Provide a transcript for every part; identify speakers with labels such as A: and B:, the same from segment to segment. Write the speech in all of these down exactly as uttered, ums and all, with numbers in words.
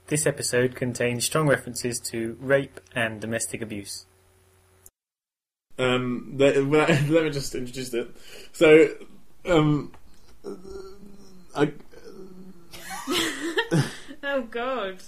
A: This episode contains strong references to rape and domestic abuse.
B: Um, let, let me just introduce it. So, um, I...
C: Oh God.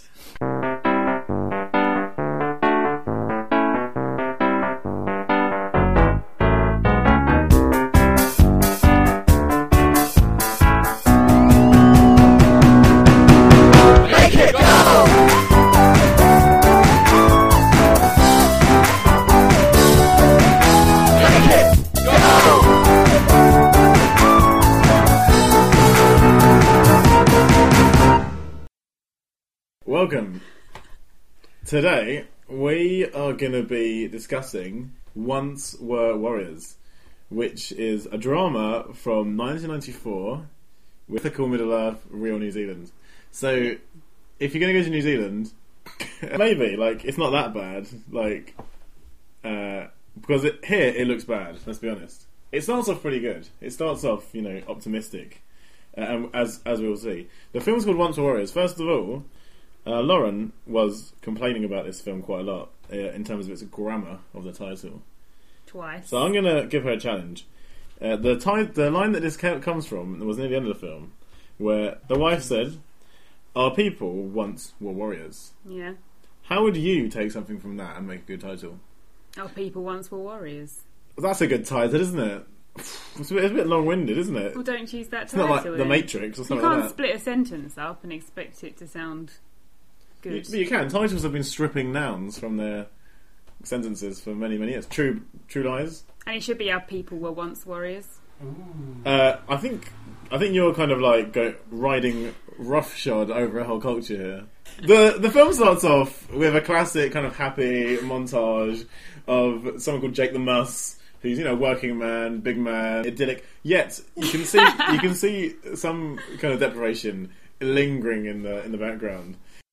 B: Welcome. Today we are going to be discussing Once Were Warriors, which is a drama from nineteen ninety-four with a cool Middle Earth, real New Zealand. So, if you're going to go to New Zealand, maybe like it's not that bad. Like, uh, because it, here it looks bad. Let's be honest. It starts off pretty good. It starts off, you know, optimistic, uh, as as we will see. The film's called Once Were Warriors. First of all. Uh, Lauren was complaining about this film quite a lot uh, in terms of its grammar of the title.
C: Twice.
B: So I'm going to give her a challenge. Uh, the ti- the line that this ca- comes from was near the end of the film, where the wife said, "Our people once were warriors."
C: Yeah.
B: How would you take something from that and make a good title?
C: Our people once were warriors.
B: That's a good title, isn't it? It's a bit, it's a bit long-winded, isn't it?
C: Well, don't choose that
B: It's
C: title.
B: not like The
C: then.
B: Matrix or
C: You
B: something
C: can't
B: like that.
C: split a sentence up and expect it to sound
B: You,
C: good.
B: but you can. Titles have been stripping nouns from their sentences for many, many years. True, True Lies.
C: And it should be our people were once warriors.
B: Uh, I think I think you're kind of like go, riding roughshod over a whole culture here. The the film starts off with a classic kind of happy montage of someone called Jake the Muss, who's, you know, working man, big man, idyllic. Yet you can see you can see some kind of deprivation lingering in the in the background.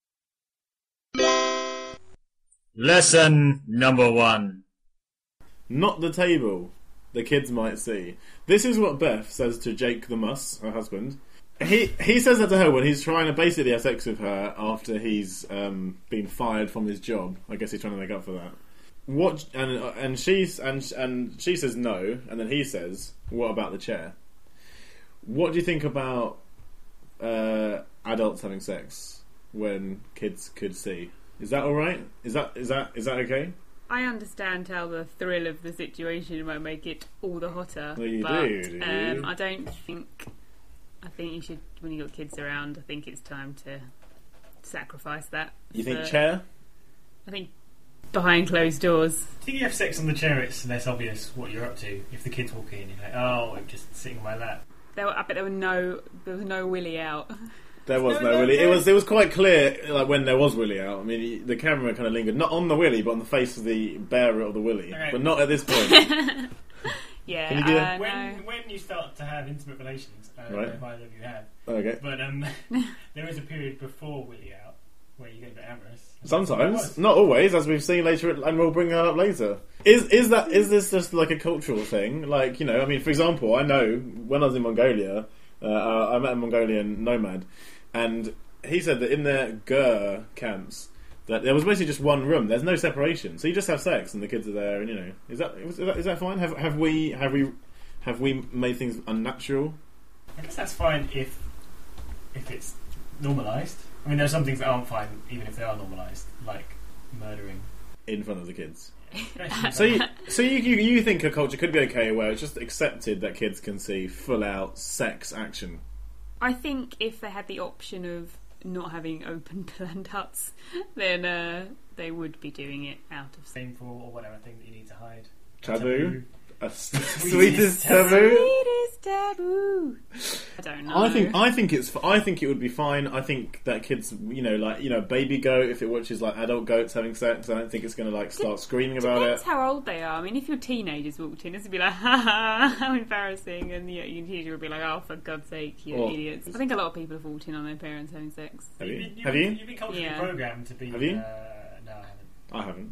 D: Lesson number one.
B: Not the table the kids might see. This is what Beth says to Jake the Muss, her husband. He he says that to her when he's trying to basically have sex with her after he's um, been fired from his job. I guess he's trying to make up for that. What and and she's and and she says no, and then he says, "What about the chair?" What do you think about uh, adults having sex when kids could see? Is that all right? Is that is that is that okay?
C: I understand how the thrill of the situation might make it all the hotter.
B: Well, you
C: but,
B: do, do you?
C: Um, I don't think. I think you should, when you got kids around, I think it's time to sacrifice that.
B: You think
C: for-
B: chair?
C: I think behind closed doors.
E: I think you have sex on the chair, it's less obvious what you're up to. If the kids walk in, you're like, oh, I'm just sitting on my lap.
C: There were, I bet there were no, there was no willy out.
B: There was
C: No,
B: no
C: no,
B: Willy. It
C: no.
B: was it was quite clear, like when there was Willy out. I mean, he- the camera kind of lingered not on the Willy, but on the face of the bearer of the Willy,
E: Okay.
B: but not at this point.
C: Yeah,
B: Can you do
C: uh,
B: that?
E: When
C: no.
E: when you start to have intimate relations, I don't
B: Right.
E: know if either of you have,
B: Okay.
E: but um, there is a period before Willy out where you get a bit amorous.
B: Sometimes, not always, as we've seen later, and we'll bring that up later. Is is that is this just like a cultural thing? Like, you know, I mean, for example, I know when I was in Mongolia, uh, I met a Mongolian nomad, and he said that in their Gur camps, that there was basically just one room. There's no separation, so you just have sex, and the kids are there, and you know, is that is that, is that fine? Have have we have we have we made things unnatural?
E: I guess that's fine if if it's normalised. I mean, there are some things that aren't fine, even if they are normalised, like murdering.
B: In front of the kids.
E: Especially-
B: So, you, so you, you you think a culture could be okay where it's just accepted that kids can see full out sex action?
C: I think if they had the option of not having open planned huts, then uh, they would be doing it out of
E: shameful or whatever thing that you need to hide.
B: Taboo, a s- sweetest taboo.
C: Sweetest taboo. I don't know.
B: I think I think it's I think it would be fine. I think that kids, you know, like, you know, baby goat, if it watches like adult goats having sex, I don't think it's going to like start screaming about
C: Depends
B: it.
C: how old they are. I mean, if your teenagers walked in, it'd be like, ha ha, how embarrassing, and yeah, your teenager would be like, oh, for God's sake, you
B: Or-
C: idiots. I think a lot of people have walked in on their parents having sex.
B: Have you?
E: You've been,
B: Have
E: you've
B: you?
E: been- You've been culturally
C: Yeah.
E: programmed to be.
B: Have you?
E: Uh, no, I haven't.
B: I haven't.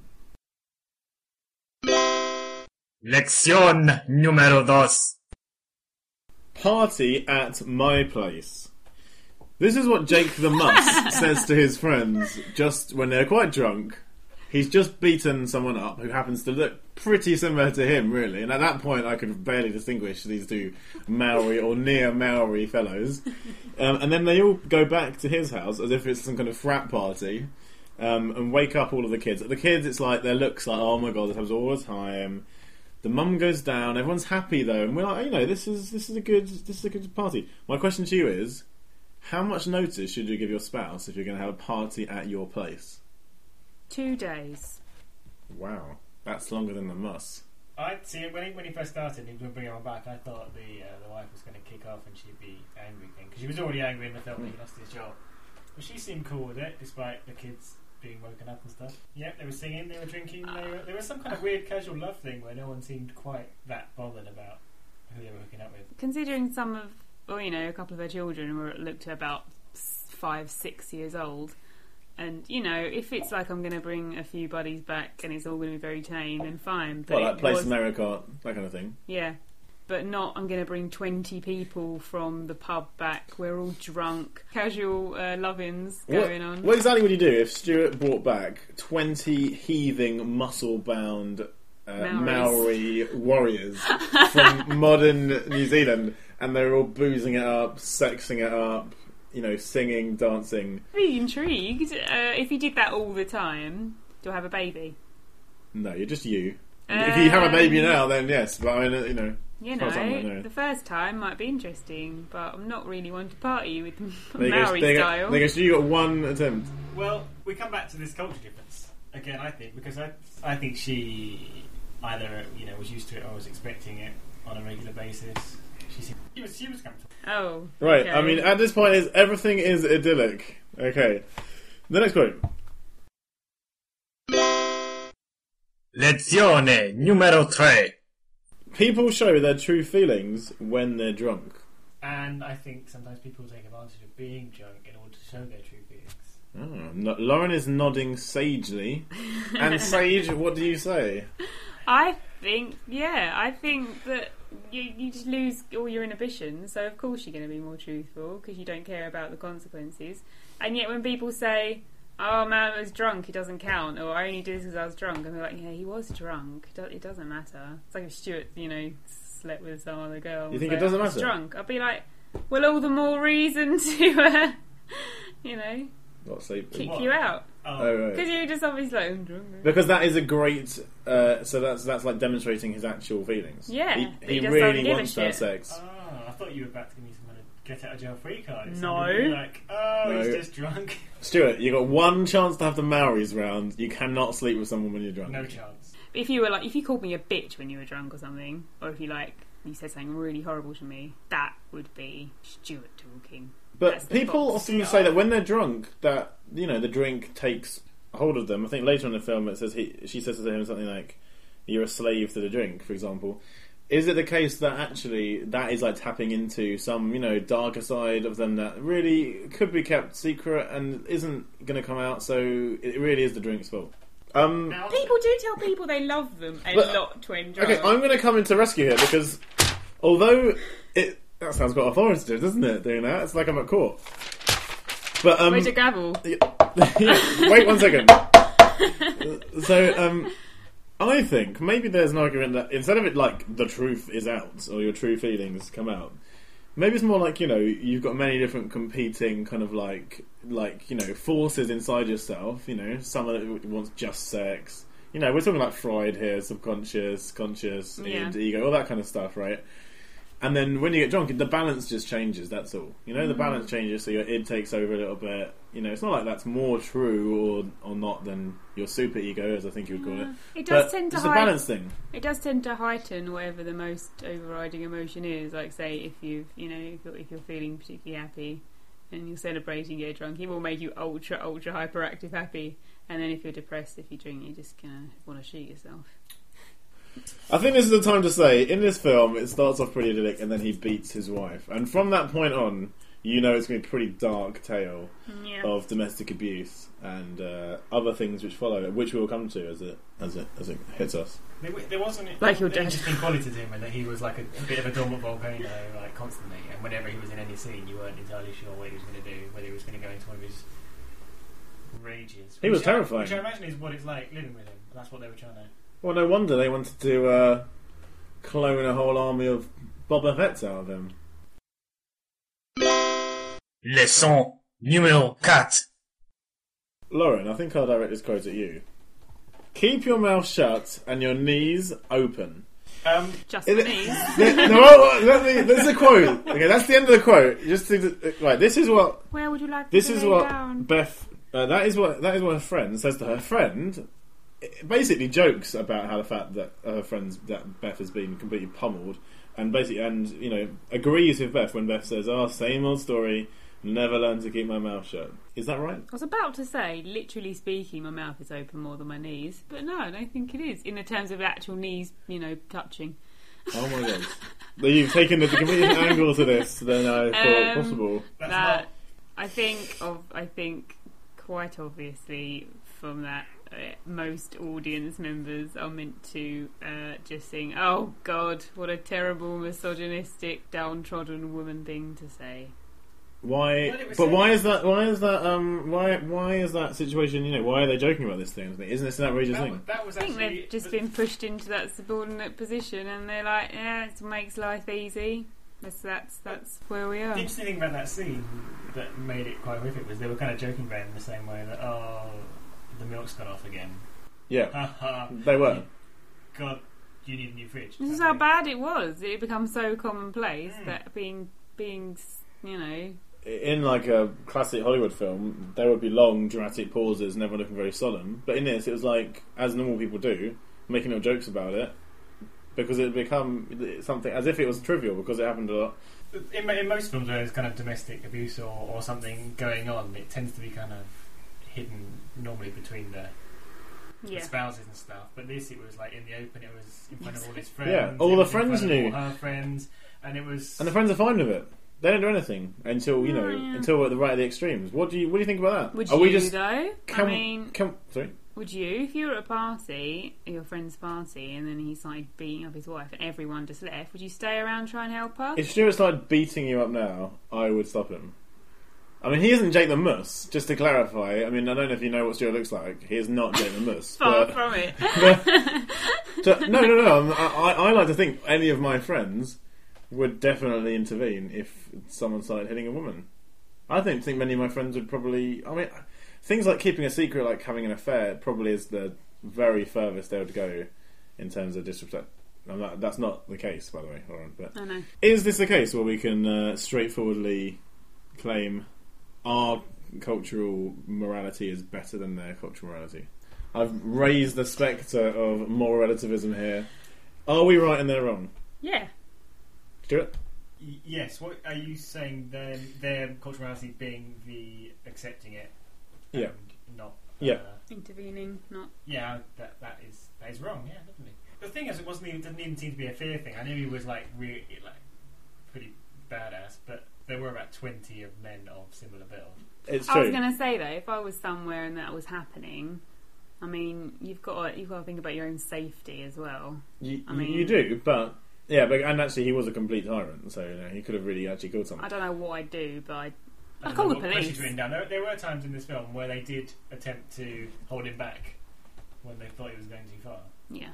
D: Lección número dos.
B: Party at my place. This is what Jake the Muss says to his friends just when they're quite drunk. He's just beaten someone up who happens to look pretty similar to him, really. And at that point, I could barely distinguish these two Maori or near Maori fellows. Um, and then they all go back to his house as if it's some kind of frat party, um, and wake up all of the kids. The kids, it's like their looks like, oh my god, this happens all the time. The mum goes down. Everyone's happy though, and we're like, you know, this is this is a good this is a good party. My question to you is, how much notice should you give your spouse if you're going to have a party at your place?
C: Two days.
B: Wow, that's longer than the muss.
E: I see it when he, when he first started and he was going to bring everyone back. I thought the uh, the wife was going to kick off and she'd be angry again because she was already angry in the film when he lost his job. But she seemed cool with it, despite the kids being woken up and stuff. Yeah, they were singing, they were drinking. They were, there was some kind of weird casual love thing where no one seemed quite that bothered about who they were hooking up with.
C: Considering some of, or you know, a couple of her children were looked about five, six years old. And, you know, if it's like I'm going to bring a few buddies back and it's all going to be very tame, then fine. But
B: Well, like
C: it
B: Place
C: was,
B: America, that kind of thing.
C: Yeah. But not, I'm going to bring twenty people from the pub back. We're all drunk. Casual uh, love-ins going
B: what,
C: on.
B: What exactly would you do if Stuart brought back twenty heaving, muscle-bound uh,
C: Maoris.
B: Maori warriors from modern New Zealand, and they're all boozing it up, sexing it up, you know, singing, dancing?
C: I'd be intrigued. Uh, if you did that all the time, do I have a baby?
B: No, you're just you. If you have a baby now, then yes, but I mean, you know...
C: You
B: as far as I
C: know,
B: know.
C: the first time might be interesting, but I'm not really one to party with
B: There you go,
C: Maori
B: there you go,
C: style.
B: there you go, so you got one attempt.
E: Well, we come back to this culture difference again. I think because I I think she either you know was used to it or was expecting it on a regular basis. She seemed, she was she was comfortable.
C: Oh,
B: Right,
C: okay.
B: I mean, at this point, is everything is idyllic. Okay. The next quote.
D: Lezione numero tre.
B: People show their true feelings when they're drunk.
E: And I think sometimes people take advantage of being drunk in order to show their true feelings.
B: Oh, no, Lauren is nodding sagely. And Sage, what do you say?
C: I think, yeah, I think that you, you just lose all your inhibitions, so of course you're going to be more truthful because you don't care about the consequences. And yet when people say, oh man, I was drunk, it doesn't count, or I only did this because I was drunk, and they're like, yeah, he was drunk, it, do- it doesn't matter. It's like if Stuart, you know, slept with some other girl.
B: You think
C: so
B: it doesn't
C: I was
B: matter?
C: drunk. I'd be like, well, all the more reason to, uh, you know,
B: What, say?
C: kick
E: What?
C: you out.
E: Oh,
B: Oh, right.
C: Because you're just obviously like, I'm drunk.
B: Because that is a great... Uh, so that's that's like demonstrating his actual feelings.
C: Yeah,
B: He,
C: but
B: he
C: he just
B: really
C: doesn't give a
B: wants to have
C: shit.
B: sex.
E: oh, I thought you were about to give me some kind of get out of jail free card. It's
C: No.
E: something like, oh,
B: No.
E: he's just drunk.
B: Stuart, you got one chance to have the Maoris round. You cannot sleep with someone when you're drunk.
E: No chance.
C: If you were like, if you called me a bitch when you were drunk or something, or if you like, you said something really horrible to me, that would be Stuart talking. That's
B: But
C: the
B: people
C: box.
B: often say that when they're drunk, that, you know, the drink takes hold of them. I think later in the film it says he, she says to him something like, "You're a slave to the drink," for example. Is it the case that actually that is like tapping into some, you know, darker side of them that really could be kept secret and isn't going to come out? So it really is the drink's fault. Um,
E: Now,
C: People do tell people they love them a
B: But-
C: lot when drunk.
B: okay, I'm going to come into rescue here because although it that sounds quite authoritative, doesn't it? Doing that, it's like I'm at court. But um,
C: Where's your gavel?
B: yeah, wait one second. So, um, I think maybe there's an argument that instead of it like the truth is out or your true feelings come out, maybe it's more like, you know, you've got many different competing kind of like like you know forces inside yourself. You know, someone that wants just sex. You know, we're talking like Freud here, subconscious, conscious,
C: Yeah.
B: and ego, all that kind of stuff, right? And then when you get drunk, the balance just changes, that's all. You know, the balance changes, so your id takes over a little bit. You know, it's not like that's more true or or not than your super ego, as I think you would call it.
C: It does
B: But
C: tend to
B: it's a
C: heighten.
B: balance thing.
C: It does tend to heighten whatever the most overriding emotion is. Like, say, if you you know if you're, if you're feeling particularly happy and you're celebrating, get drunk, it will make you ultra ultra hyperactive happy. And then if you're depressed, if you drink, you're just gonna want to shoot yourself.
B: I think this is the time to say, in this film, it starts off pretty idyllic and then he beats his wife. And from that point on, you know it's going to be a pretty dark tale
C: Yeah.
B: of domestic abuse and uh, other things which follow, which we'll come to as it as it as it hits us.
E: There, there wasn't
C: Like your
E: an
C: dad.
E: interesting quality to him, and that he was like a, a bit of a dormant volcano, like constantly. And whenever he was in any scene, you weren't entirely sure what he was going to do, whether he was going to go into one of his rages.
B: He was
E: Which I-
B: terrifying.
E: Which I imagine is what it's like living with him. That's what they were trying to.
B: Well, no wonder they wanted to uh, clone a whole army of Boba Fett's out of him.
D: Leçon numéro quatre.
B: Lauren, I think I'll direct this quote at you. Keep your mouth shut and your knees open.
E: Um,
C: Just
B: Is
C: for
B: it-
C: these.
B: Th- no, let me, this is a quote. Okay, that's the end of the quote. Just to, right, this is what
C: Where would you like
B: this
C: to
B: is
C: lay
B: what
C: down?
B: Beth. Uh, that is what that is what her friend says to her friend. It basically jokes about how the fact that her friends that Beth has been completely pummeled, and basically and you know agrees with Beth when Beth says, "Oh, same old story. Never learned to keep my mouth shut." Is that right?
C: I was about to say, literally speaking, my mouth is open more than my knees, but no, I don't think it is. In the terms of actual knees, you know, touching.
B: Oh my god! Well, you've taken a completely different angle to this than I thought
C: Um,
B: possible.
E: that's
C: that
E: not.
C: I think of. I think quite obviously from that, uh, most audience members are meant to uh, just sing, "Oh God, what a terrible, misogynistic, downtrodden woman thing to say."
B: Why?
E: Well, it was
B: But
E: saying-
B: why is that? Why is that? Um. Why? Why is that situation? You know. Why are they joking about this thing? Isn't this an outrageous
E: That,
B: thing?
E: was- that was
C: I think
E: actually.
C: they've just
E: the-
C: been pushed into that subordinate position, and they're like, "Yeah, it makes life easy." That's that's that's where we
E: The
C: are.
E: interesting thing about that scene that made it quite horrific was they were kind of joking about it in the same way that, oh, the milk's gone off again.
B: Yeah,
E: Ha ha.
B: they were.
E: God, you need a new fridge.
C: This is
E: That
C: how
E: thing.
C: bad it was. It had become so commonplace
E: Mm.
C: that being being you know
B: In like a classic Hollywood film, there would be long, dramatic pauses, and everyone looking very solemn. But in this, it was like, as normal people do, making little jokes about it, because it had become something as if it was trivial because it happened a lot.
E: In, in most films where there's kind of domestic abuse or, or something going on, it tends to be kind of hidden normally between the, the
C: yeah.
E: spouses and stuff. But this, it was like in the open, it was in front of all his friends.
B: Yeah, all
E: it
B: the
E: was in
B: friends
E: front of
B: knew.
E: all her friends, and it was.
B: And the friends are fine with it. They don't do anything until you know
C: Oh, yeah.
B: until we're at the right of the extremes. What do you What do you think about that?
C: Would
B: Are
C: you
B: we just
C: though?
B: can,
C: I mean,
B: can, sorry.
C: would you if you were at a party, your friend's party, and then he started beating up his wife, and everyone just left? Would you stay around try and help her?
B: If Stuart started beating you up now, I would stop him. I mean, he isn't Jake the Muss, just to clarify. I mean, I don't know if you know what Stuart looks like. He is not Jake the Muss.
C: Far
B: but,
C: from it.
B: but- no, no, no, no. I, I, I like to think any of my friends would definitely intervene if someone started hitting a woman. I don't think many of my friends would probably... I mean, things like keeping a secret, like having an affair, probably is the very furthest they would go in terms of disrespect. And that, that's not the case, by the way, Lauren. But
C: I know.
B: is this a case where we can uh, straightforwardly claim our cultural morality is better than their cultural morality? I've raised the spectre of moral relativism here. Are we right and they're wrong?
C: Yeah.
B: Stuart?
E: Y- yes. What are you saying? Their their cultural morality being the accepting it,
B: Yeah.
E: and not.
B: Yeah.
E: Uh,
C: Intervening, not.
E: yeah. That that is that is wrong. Yeah, definitely. The thing is, it wasn't even didn't even seem to be a fear thing. I knew he was like really like pretty badass, but there were about twenty of men of similar build.
B: It's
C: I was
B: true.
C: going to say though, if I was somewhere and that was happening, I mean, you've got to, you've got to think about your own safety as well.
B: You,
C: I mean-
B: you do, but yeah, but and actually he was a complete tyrant, so you know, he could have really actually killed someone.
C: I don't know what I'd do, but I'd,
E: I
C: I'd
E: don't
C: call
E: know
C: the
E: what pressure
C: police.
E: to him down. There, there were times in this film where they did attempt to hold him back when they thought he was going too far.
C: Yeah.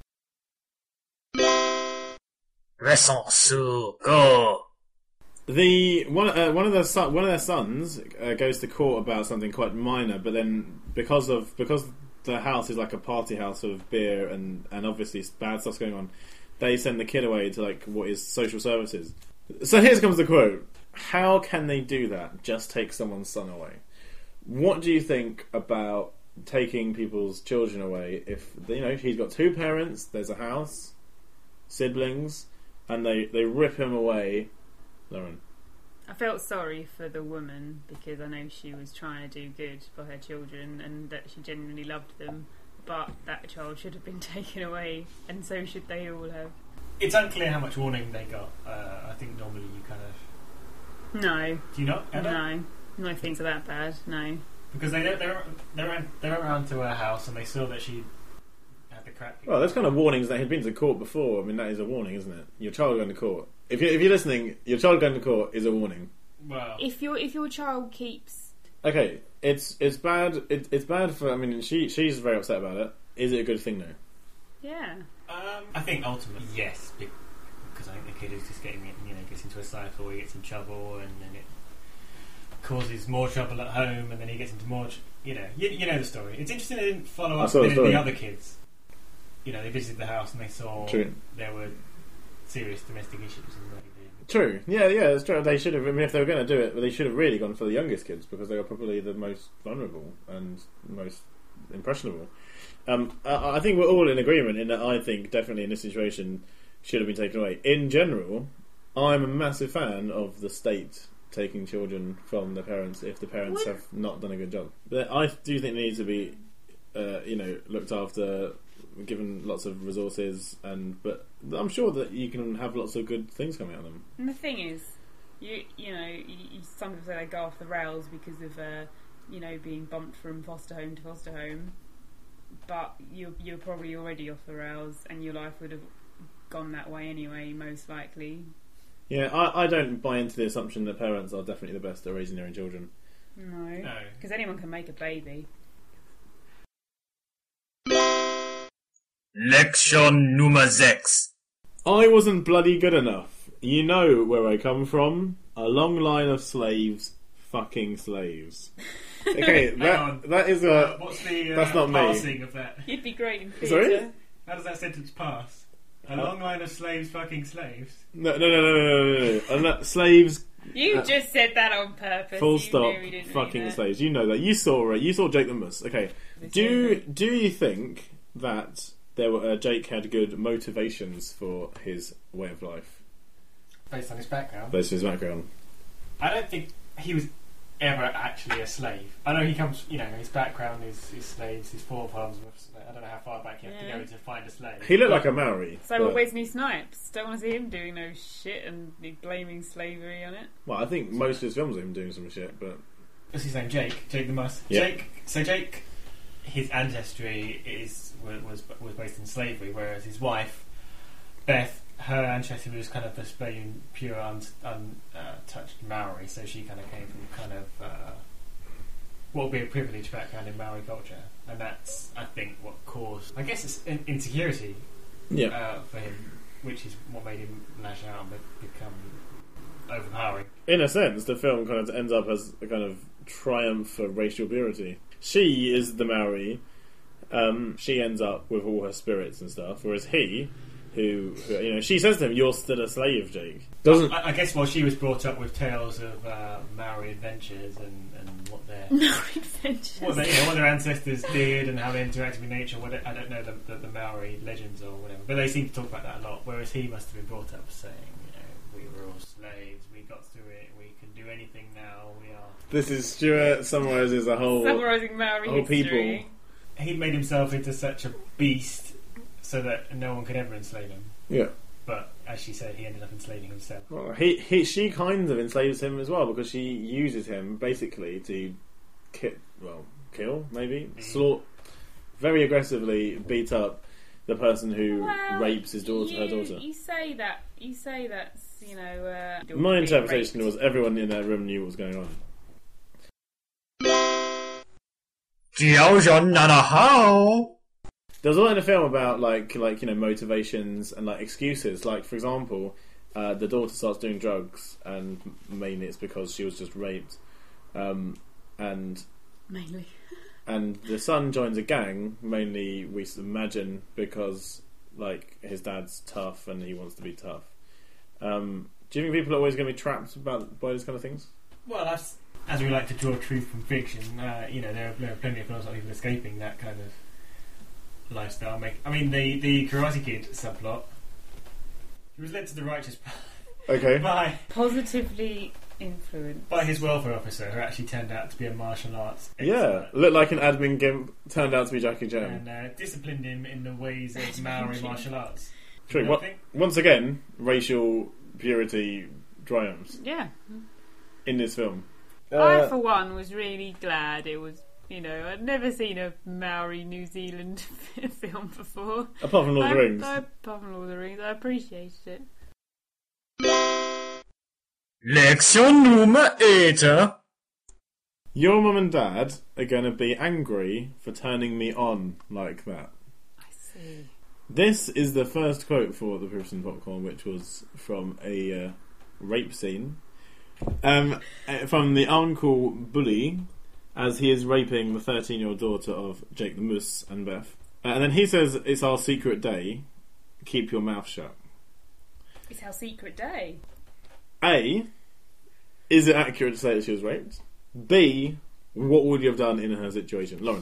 D: Restons sur go.
B: The one uh, one of their son, one of their sons uh, goes to court about something quite minor, but then because of because the house is like a party house of beer and and obviously bad stuff's going on, they send the kid away to like what is social services. So here comes the quote: "How can they do that? Just take someone's son away." What do you think about taking people's children away? If you know, if he's got two parents, there's a house, siblings, and they they rip him away. Lauren.
C: I felt sorry for the woman because I know she was trying to do good for her children and that she genuinely loved them, but that child should have been taken away, and so should they all have.
E: It's unclear how much warning they got. Uh, I think normally you kind of
C: No,
E: Do you not? Emma?
C: no, no things are that bad. No.
E: Because they they were, they went they went round to her house and they saw that she had the crack.
B: Well, there's kind of warnings that he'd been to court before. I mean, that is a warning, isn't it? Your child going to court. If you're, if you're listening, your child going to court is a warning.
E: Well,
C: If your if your child keeps
B: Okay, it's it's bad. It, it's bad for. I mean, she she's very upset about it. Is it a good thing though?
C: yeah.
E: um, I think ultimately yes, because I think the kid is just getting you know gets into a cycle where he gets in trouble and then it causes more trouble at home and then he gets into more. Tr- you know, you, you know the story. It's interesting they didn't follow
B: I
E: up
B: saw the
E: with
B: story.
E: the other kids. You know, they visited the house and they saw
B: True.
E: there were serious domestic issues and what he did.
B: True. Yeah, yeah, it's true. They should have. I mean, if they were going to do it, they should have really gone for the youngest kids because they were probably the most vulnerable and most impressionable. Um, I, I think we're all in agreement in that. I think definitely in this situation should have been taken away. In general, I'm a massive fan of the state taking children from their parents if the parents
C: What?
B: have not done a good job. But I do think they need to be, uh, you know, looked after, given lots of resources, and but I'm sure that you can have lots of good things coming out of them.
C: And the thing is, you you know, you, you, some people say they go off the rails because of uh, you know being bumped from foster home to foster home, but you're you're probably already off the rails, and your life would have gone that way anyway, most likely.
B: Yeah, I, I don't buy into the assumption that parents are definitely the best at raising their own children.
C: No,
E: No.
C: because anyone can make a baby.
D: Lektion Nummer sechs.
B: I wasn't bloody good enough. You know where I come from. A long line of slaves fucking slaves. Okay,
E: Hang
B: that
E: on.
B: that is
E: Uh,
B: a...
E: what's the uh,
B: that's not me.
E: passing of that?
C: You'd be great in
B: Sorry?
C: theatre.
E: How does that sentence pass? A
B: Uh,
E: long line of slaves fucking slaves.
B: No, no, no, no, no, no, no, no. And that, slaves,
C: You
B: Uh,
C: just said that on purpose.
B: full
C: You
B: stop,
C: knew we didn't
B: fucking
C: mean it.
B: slaves. You know that. You saw it. You saw Jake the Mus. Okay. Do do you think that there were uh, Jake had good motivations for his way of life
E: Based on his background.
B: based on his background?
E: I don't think he was ever actually a slave. I know he comes, you know, his background is, is slaves, his forefathers were slaves. I don't know how far back you have
C: Yeah.
E: to go to find a slave.
B: He looked
E: But
B: like a Maori.
C: So,
B: but-
C: what, Wesley Snipes? Don't want to see him doing no shit and be blaming slavery on it.
B: Well, I think most of his films are him doing some shit, but
E: What's his name? Jake. Jake the Mus.
B: Yeah.
E: Jake. So Jake, his ancestry is was was was based in slavery, whereas his wife, Beth, her ancestry was kind of this plain, pure, untouched un, uh, touched Maori. So she kind of came from kind of uh, what would be a privileged background in Maori culture, and that's I think what caused, I guess, it's in- insecurity
B: yeah.
E: uh, for him, which is what made him lash out and be- become overpowering.
B: In a sense, the film kind of ends up as a kind of triumph for racial purity. She is the Maori. Um, she ends up with all her spirits and stuff, whereas he, who, who you know, she says to him, "You're still a slave, Jake." Doesn't
E: I, I guess while she was brought up with tales of uh, Maori adventures and, and what their
C: No adventures.
E: what, they, you know, what their ancestors did and how they interacted with nature. What it, I don't know the, the, the Maori legends or whatever, but they seem to talk about that a lot. Whereas he must have been brought up saying, you know, we were all slaves, we got through it, we can do anything now. We are.
B: this is Stuart summarises a whole
C: Summarising Maori
B: whole
C: history.
B: people.
E: He made himself into such a beast so that no one could ever enslave him.
B: yeah.
E: But as she said, he ended up enslaving himself.
B: Well, he, he she kind of enslaves him as well because she uses him basically to ki- well kill maybe
E: Mm.
B: slaughter very aggressively beat up the person who
C: Well,
B: rapes his daughter
C: you,
B: her daughter.
C: You say that. You say that's you know. Uh,
B: My
C: being
B: interpretation
C: raped.
B: was everyone in that room knew what was going on.
D: 标准ならhow?
B: There's a lot in the film about like like you know motivations and like excuses. Like for example, uh, the daughter starts doing drugs, and mainly it's because she was just raped, um, and
C: Mainly.
B: and the son joins a gang. Mainly, we imagine because like his dad's tough and he wants to be tough. Um, do you think people are always going to be trapped about by these kind of things?
E: Well, that's, as we like to draw truth from fiction, uh, you know, there are, there are plenty of films about people escaping that kind of lifestyle. Make, I mean, the, the Karate Kid subplot, he was led to the righteous path
B: Okay.
E: by,
C: Positively influenced.
E: by his welfare officer, who actually turned out to be a martial arts expert.
B: Yeah, looked like an admin gimp, turned out to be Jackie Chan.
E: And uh, disciplined him in the ways of Maori martial arts.
B: True.
E: You know,
B: What,
E: I think-
B: once again, racial purity triumphs.
C: Yeah.
B: in this film.
C: I,
B: Uh,
C: for one, was really glad it was. You know, I'd never seen a Maori New Zealand film before.
B: apart from Lord of the
C: I-
B: Rings.
C: I, apart from Lord of the Rings, I appreciated it.
D: Lektion Nummer eight.
B: Your mum and dad are going to be angry for turning me on like that.
C: I see.
B: This is the first quote for the Proofs and Popcorn, which was from a uh, rape scene. Um, uh, from the uncle Bully, as he is raping the thirteen-year-old daughter of Jake the Moose and Beth. Uh, and then he says, "It's our secret day. Keep your mouth shut."
C: It's our secret day.
B: A, is it accurate to say that she was raped? B, what would you have done in her situation? Lauren.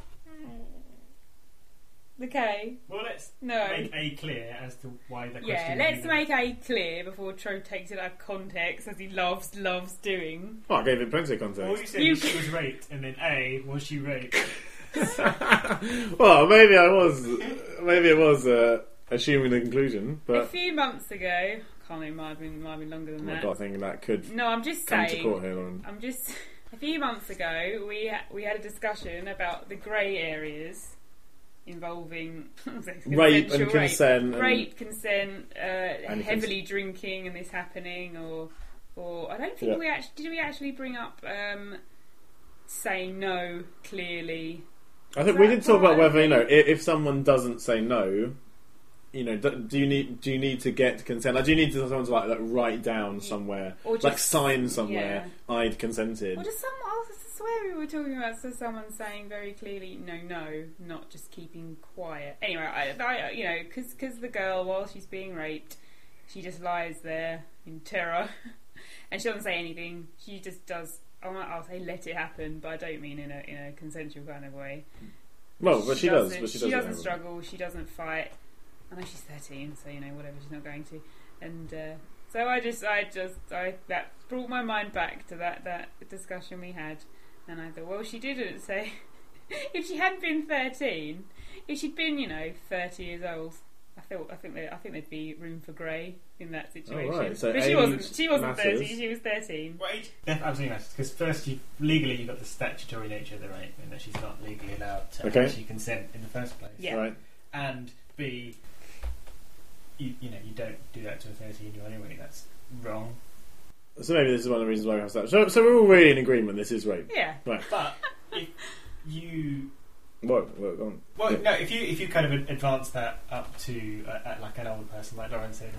C: Okay.
E: Well, let's
C: No.
E: make A clear as to why the question.
C: Yeah,
E: would
C: let's
E: be
C: make A clear before Trove takes it out of context, as he loves, loves doing.
B: Oh, I gave it plenty of
E: All you
B: context.
E: said
C: You-
E: was she was raped, and then A, was she raped?
B: Well, maybe I was, maybe it was uh, assuming the conclusion,
C: A
B: but
C: few months ago, I can't think, it might have been, might have been longer
B: oh
C: than
B: my
C: that.
B: God, I think that could
C: No, I'm just
B: come to
C: saying.
B: court here, Lauren.
C: I'm just. A few months ago, we ha- we had a discussion about the grey areas involving
B: Rape and
C: consensual
B: consent and-
C: rape, rape consent, uh,
B: And
C: heavily drinking, and this happening, or or I don't think
B: Yeah.
C: we actually did. We actually bring up um, saying no clearly.
B: I think
C: Is
B: we
C: that
B: did talk about
C: right?
B: whether, you know, if, if someone doesn't say no, you know, do, do you need do you need to get consent? Like, do you need to, someone to like, like write down somewhere,
C: Or
B: like
C: just-
B: sign somewhere, I'd consented.
C: Or just some. I swear we were talking about so someone saying very clearly no, no, not just keeping quiet. Anyway, I, I you know, because the girl, while she's being raped, she just lies there in terror, and she doesn't say anything. She just does. I'll, I'll say let it happen, but I don't mean in a in a consensual kind of way.
B: Well, but she, does.
C: doesn't-
B: But she,
C: she
B: does
C: doesn't
B: it.
C: struggle. She doesn't fight. I know she's thirteen, so you know whatever. She's not going to. And uh, so I just, I just, I that brought my mind back to that that discussion we had, and I thought, well, she didn't say. If she hadn't been thirteen, if she'd been, you know, thirty years old, I thought, I think, there, I think there'd be room for grey in that situation.
B: Oh, right. So
C: but she
B: age
C: wasn't. She wasn't
B: matters.
C: thirty. She was thirteen.
E: Wait, that absolutely matters because first, you legally you've got the statutory nature of the rape, and that she's not legally allowed to
B: Okay.
E: actually consent in the first place.
C: Yeah.
B: Right.
E: And B, you, you know, you don't do that to a thirteen-year-old anyway. That's wrong.
B: So maybe this is one of the reasons why we have that. So, so we're all really in agreement. This is rape.
C: Yeah.
B: Right.
E: But if you,
B: Whoa, whoa, go on.
E: well,
B: Yeah.
E: no, if you if you kind of advance that up to uh, uh, like an older person, like Lauren said,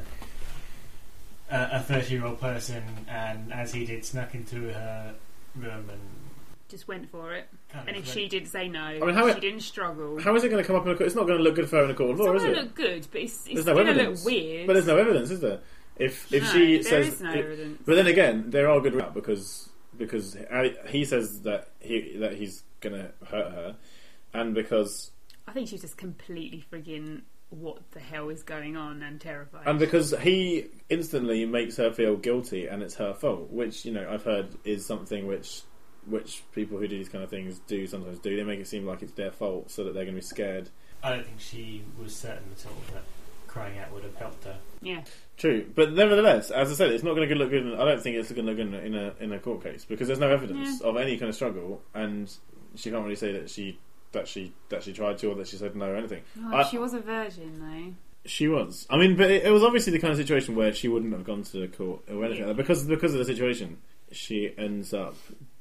E: a, a thirty-year-old person, and as he did, snuck into her room and
C: Just went for it.
E: kind
C: And
E: of
C: if
E: went-
C: she did say no,
B: I mean, how
C: she
B: it-
C: didn't struggle.
B: How is it going to come up in a court? It's not going to look good for her in a court of
C: It's
B: law,
C: not
B: is
C: going
B: it?
C: to look good, but it's, it's
B: There's no
C: going to
B: evidence.
C: look weird.
B: But there's no evidence, is there? If if
C: No,
B: she
C: there
B: says,
C: is no
B: if-
C: evidence.
B: but then again, there are good route because because I- he says that he that he's going to hurt her, and because
C: I think she's just completely frigging what the hell is going on and terrified.
B: and because he instantly makes her feel guilty, and it's her fault, which you know I've heard is something which which people who do these kind of things do sometimes do. They make it seem like it's their fault, so that they're going to be scared.
E: I don't think she was certain at all that crying out would have helped her.
C: yeah.
B: True, but nevertheless, as I said, it's not going to look good. In, I don't think it's going to look good in a, in a in a court case because there's no evidence of any kind of struggle, and she can't really say that she that she that she tried to or that she said no or anything.
C: Oh,
B: I-
C: she was a virgin, though.
B: She was. I mean, but it, it was obviously the kind of situation where she wouldn't have gone to the court or anything
C: Yeah.
B: like that because because of the situation. She ends up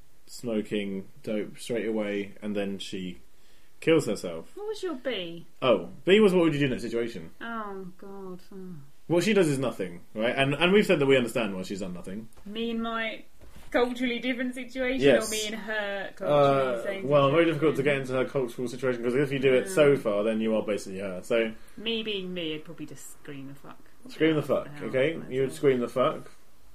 B: smoking dope straight away, and then she kills herself.
C: What was your B?
B: Oh, B was what would you do in that situation?
C: Oh, God. Oh.
B: What she does is nothing, right? And and we've said that we understand why she's done nothing.
C: Me in my culturally different situation,
B: Yes.
C: or me in her culturally
B: Uh,
C: same
B: well, very
C: situation?
B: difficult to get into her cultural situation because if you do it so far, then you are basically her. So
C: Me being me, I'd probably just scream the fuck.
B: scream the fuck,
C: Hell,
B: okay?
C: that's
B: You would
C: all.
B: scream the fuck.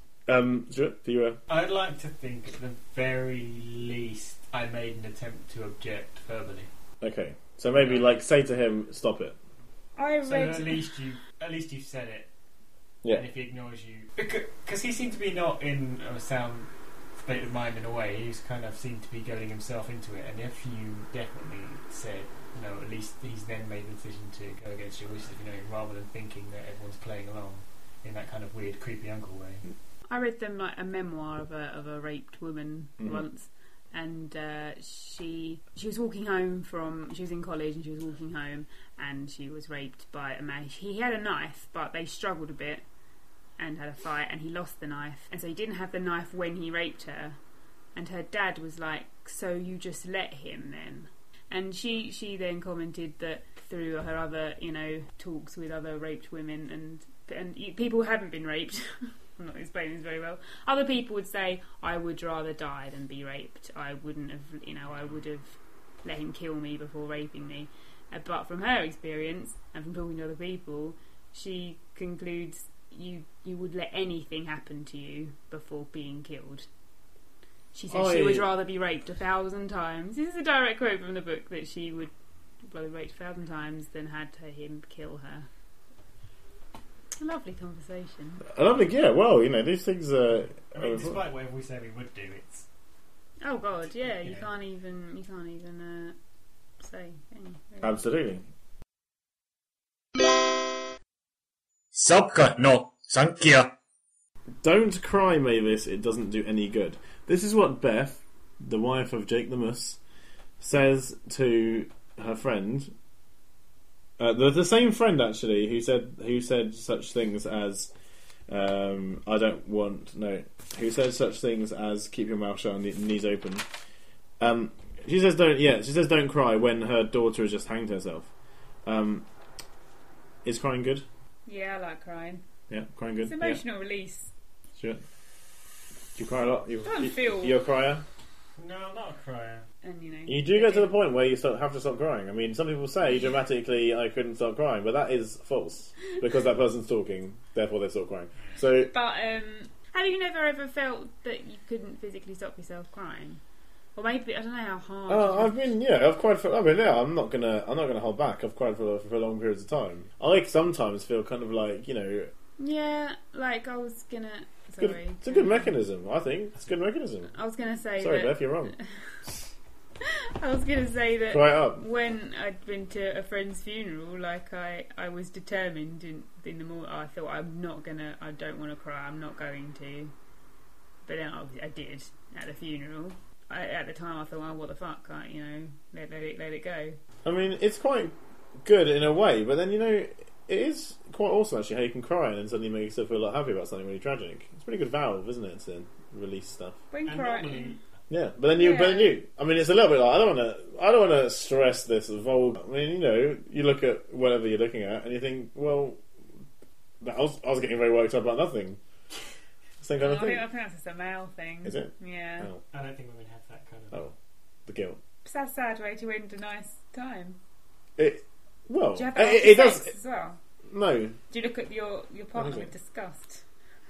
B: Um, do you? Uh,
E: I'd like to think at the very least I made an attempt to object verbally.
B: okay, so maybe like say to him, stop it.
C: I
E: So
C: read.
E: at least you, at least you've said it.
B: Yeah.
E: And if he ignores you, because he seemed to be not in a sound state of mind in a way, he's kind of seemed to be goading himself into it. And if you definitely said no, at least he's then made the decision to go against your wishes, you know, rather than thinking that everyone's playing along in that kind of weird, creepy uncle way.
C: I read them like a memoir of a of a raped woman
B: Mhm.
C: once, and uh, she she was walking home from she was in college and she was walking home and she was raped by a man. He had a knife, but they struggled a bit and had a fight, and he lost the knife, and so he didn't have the knife when he raped her. And her dad was like, "So you just let him then?" And she she then commented that through her other, you know, talks with other raped women and and people who haven't been raped, I'm not explaining this very well, other people would say, "I would rather die than be raped. I wouldn't have, you know, I would have let him kill me before raping me." Uh, but from her experience and from talking to other people, she concludes you you would let anything happen to you before being killed. She said
B: I...
C: she would rather be raped a thousand times. This is a direct quote from the book, that she would rather be raped a thousand times than had to him kill her. A lovely conversation.
B: I don't think, yeah, well, you know, these things are...
E: I mean, despite whatever we say we would do, it's...
C: Oh God, yeah, you
E: Yeah.
C: can't even you can't even uh, say. Can you, really?
B: Absolutely.
D: Sokka no Sankya.
B: Don't cry, Mavis, it doesn't do any good. This is what Beth, the wife of Jake the Mus, says to her friend. Uh, the, the same friend, actually, who said who said such things as, um, I don't want... No. Who said such things as, keep your mouth shut and your knees open. Um, she says don't, yeah, she says don't cry when her daughter has just hanged herself. Um, is crying good?
C: Yeah, I like crying.
B: Yeah, crying good?
C: It's emotional release.
B: Yeah. Sure. Do you cry a lot? You,
C: Don't
B: you,
C: feel-
B: You're a crier?
E: No, I'm not a crier.
C: And you know,
B: You do get to the point where you start, have to stop crying. I mean, some people say dramatically, I couldn't stop crying, but that is false. Because that person's talking, therefore they stop crying. So,
C: But um, have you never ever felt that you couldn't physically stop yourself crying? Or maybe I don't know how hard.
B: uh, I've been, yeah, I've cried for, I mean, yeah, I'm not gonna, I'm not gonna hold back. I've cried for, for long periods of time. I like sometimes feel kind of like, you know,
C: Yeah, like I was gonna.
B: it's,
C: Sorry,
B: good, it's a good mechanism, I think. It's a good mechanism.
C: I was gonna say
B: Sorry,
C: that.
B: Beth, you're wrong.
C: I was gonna say that.
B: Cry up.
C: When I'd been to a friend's funeral, like I, I was determined in, in the morning. I thought I'm not gonna, I don't want to cry. I'm not going to. But then I, I did at the funeral. I, at the time, I thought, oh, what the fuck? I, you know, let, let it let it go.
B: I mean, it's quite good in a way, but then, you know, it is quite awesome actually how you can cry and then suddenly make yourself feel a lot happy about something really tragic. It's a pretty good valve, isn't it, to release stuff.
C: When
E: And
C: crying,
E: normally,
B: Yeah, but then you,
C: Yeah.
B: but then you. I mean, it's a little bit like I don't want to. I don't want to stress this vulgar. I mean, you know, you look at whatever you're looking at, and you think, well, that, I was I was getting very worked up about nothing. Same kind
C: oh,
B: of
C: I think,
B: thing.
C: I think that's just a male thing.
B: Is it?
C: Yeah.
B: Oh,
E: I don't think women have that kind of...
B: oh, the guilt.
C: It's a sad way to end a nice time.
B: It well,
C: Do you have
B: it,
C: that
B: it, it
C: after
B: does.
C: sex as well?
B: No,
C: Do you look at your, your partner
B: think
C: with
B: so.
C: disgust?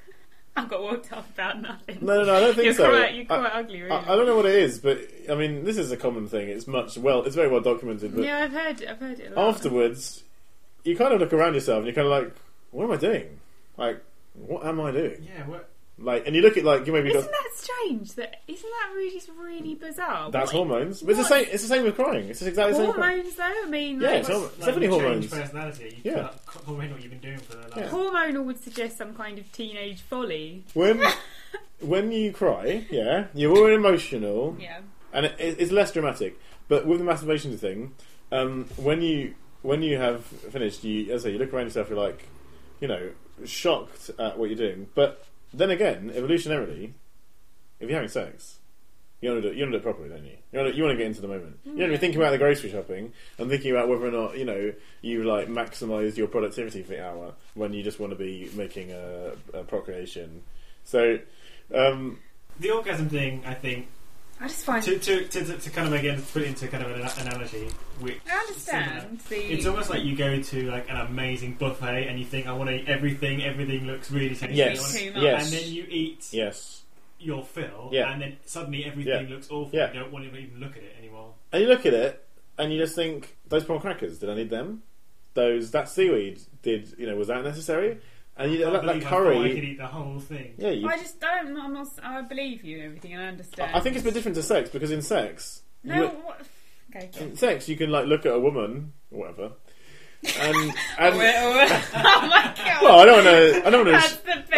C: I got worked up about nothing.
B: no, no, no. I don't think
C: You're
B: so.
C: quite, you're
B: I-
C: quite ugly, really.
B: I, I don't know what it is, but I mean, this is a common thing. It's much well, it's very well documented. But
C: Yeah, I've heard, I've heard it a lot.
B: afterwards, you kind of look around yourself and you're kind of like, what am I doing? Like, what am I doing?
E: Yeah, what...
B: Like, and you look at like you maybe
C: Isn't
B: got
C: that strange? That isn't that really just really bizarre?
B: that's
C: What-
B: hormones. But it's the
C: what-
B: same. It's the same with crying. It's exactly the same. with crying.
C: Hormones, though. I mean,
B: Yeah,
C: like,
B: it's hormones.
E: Like,
B: It's definitely
E: you change
B: hormones.
E: personality. You
B: Yeah.
E: can't comprehend what you've been doing for the last...
B: Yeah.
C: hormonal would suggest some kind of teenage folly.
B: When when you cry, yeah, you're more emotional,
C: Yeah.
B: and it, it's less dramatic. But with the masturbation thing, um, when you when you have finished, you as I say, you look around yourself, you're like, you know, shocked at what you're doing. But then again, evolutionarily, if you're having sex, you want to do it, you want to do it properly, don't you? You want to, you want to get into the moment. You don't be thinking about the grocery shopping and thinking about whether or not you know you like maximise your productivity for the hour when you just want to be making a, a procreation. So, um,
E: The orgasm thing, I think,
C: I just find.
E: to, to, to, to, to kind of again put it into kind of an ana- analogy, which
C: I understand. The,
E: it's almost like you go to like an amazing buffet and you think, I want to eat everything, everything looks really tasty,
B: yes,
C: Too much.
B: yes,
E: and then you eat
B: yes.
E: your fill,
B: Yeah.
E: and then suddenly everything
B: Yeah.
E: looks awful.
B: Yeah.
E: You don't want to even look at it anymore.
B: And you look at it and you just think, those prawn crackers, did I need them? Those that seaweed, did you know was that necessary? And you
E: I
B: that, that
E: believe I thought I could
B: curry,
E: eat the whole thing.
B: yeah. You,
C: I just don't. I'm not. I believe you and everything. And I understand.
B: I think it's a bit different to sex because in sex,
C: No.
B: you,
C: What? Okay.
B: in sex you can like look at a woman, or whatever, and
C: Oh,
B: and
C: well, oh my god.
B: well, I don't want to. I don't want
C: That's
B: to.
C: the
B: I don't,
C: best.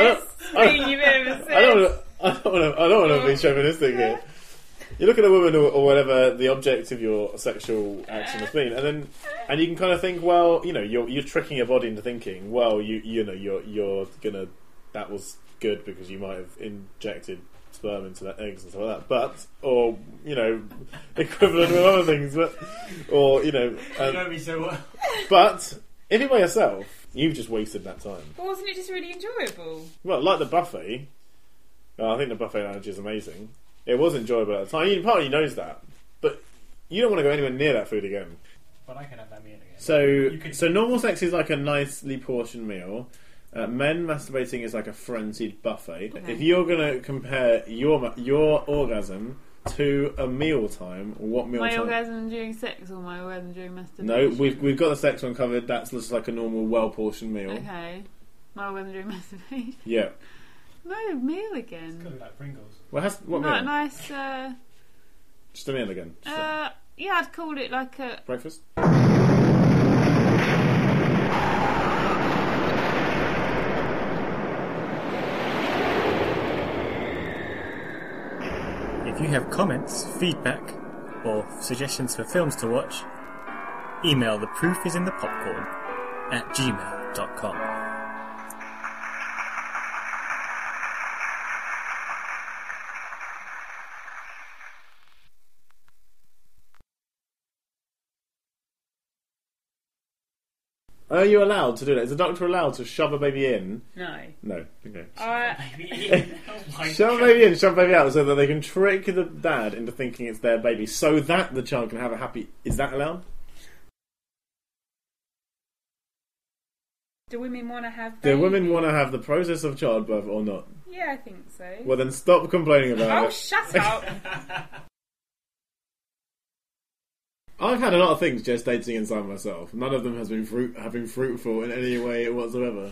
C: thing you've ever said.
B: I don't want to. I don't want to. I don't want to be chauvinistic here. You look at a woman or, or whatever the object of your sexual action has been, and then and you can kind of think, well, you know, you're you're tricking your body into thinking, well, you you know, you're you're gonna that was good because you might have injected sperm into that eggs and stuff like that, but or you know, equivalent with other things, but or you know,
E: You
B: um,
E: know me so well.
B: but if you're by yourself, you've just wasted that time.
C: But wasn't it just really enjoyable?
B: Well, like the buffet, uh, I think the buffet analogy is amazing. It was enjoyable at the time. You, part of you knows that, but you don't want to go anywhere near that food again.
E: But I can have that meal again.
B: So,
E: You could-
B: so normal sex is like a nicely portioned meal. Uh, men masturbating is like a frenzied buffet.
C: Okay.
B: If you're going to compare your ma- your orgasm to a meal time, what meal
C: My
B: time?
C: orgasm during sex or my orgasm during masturbation?
B: No, we've we've got the sex one covered. That's just like a normal, well portioned meal.
C: Okay. My orgasm during masturbation.
B: Yeah.
C: No, meal
E: It's
C: again.
E: got to be like Pringles.
B: Well, has, what
C: Not
B: meal?
C: nice. Uh,
B: Just a meal again. Just a-
C: uh, yeah, I'd call it like a.
B: breakfast.
A: If you have comments, feedback, or suggestions for films to watch, email the proof is in the popcorn at gmail dot com.
B: Are you allowed to do that? Is the doctor allowed to shove a baby in?
C: No.
B: No. Okay.
C: I,
E: Maybe. oh my
B: Shove a
E: God.
B: baby in, shove a baby out, so that they can trick the dad into thinking it's their baby, so that the child can have a happy. Is that allowed?
C: do women want to have
B: Do
C: babies?
B: women want to have the process of childbirth or not?
C: Yeah, I think so.
B: Well, then stop complaining about
C: oh,
B: it.
C: shut up.
B: I've had a lot of things gestating inside myself. None of them has been fruit have been fruitful in any way whatsoever.